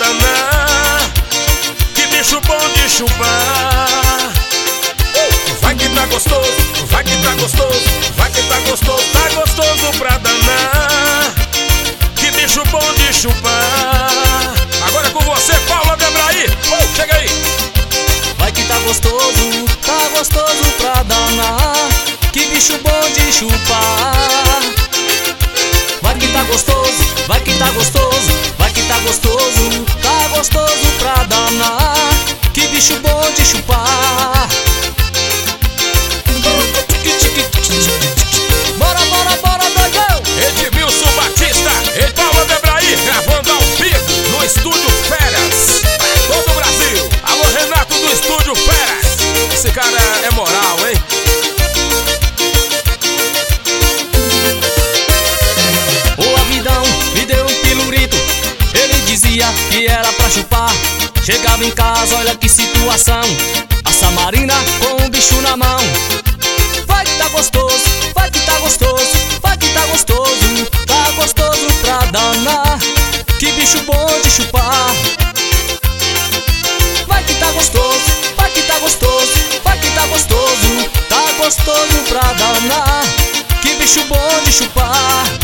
danar. Que bicho bom de chupar. Vai que tá gostoso, vai que tá gostoso, vai que tá gostoso pra danar. Que bicho bom de chupar. Agora é com você, Paula Debraí. Chega aí. Vai que tá gostoso pra danar. Que bicho bom de chupar. Vai que tá gostoso, vai que tá gostoso, vai que tá gostoso pra danar. Que bicho bom de chupar. Bora, bora, bora, doidão! Edmilson Batista e Paula Debraí gravando ao vivo no Estúdio Feras pra todo o Brasil. Alô, Renato do Estúdio Feras. Esse cara é moral, hein? O Avidão me deu um pilurito. Ele dizia que era pra chupar. Chegava em casa, olha que situação. A Samarina com um bicho na mão. Vai que tá gostoso, vai que tá gostoso, vai que tá gostoso pra danar. Que bicho bom de chupar. Vai que tá gostoso, vai que tá gostoso, vai que tá gostoso pra danar. Que bicho bom de chupar.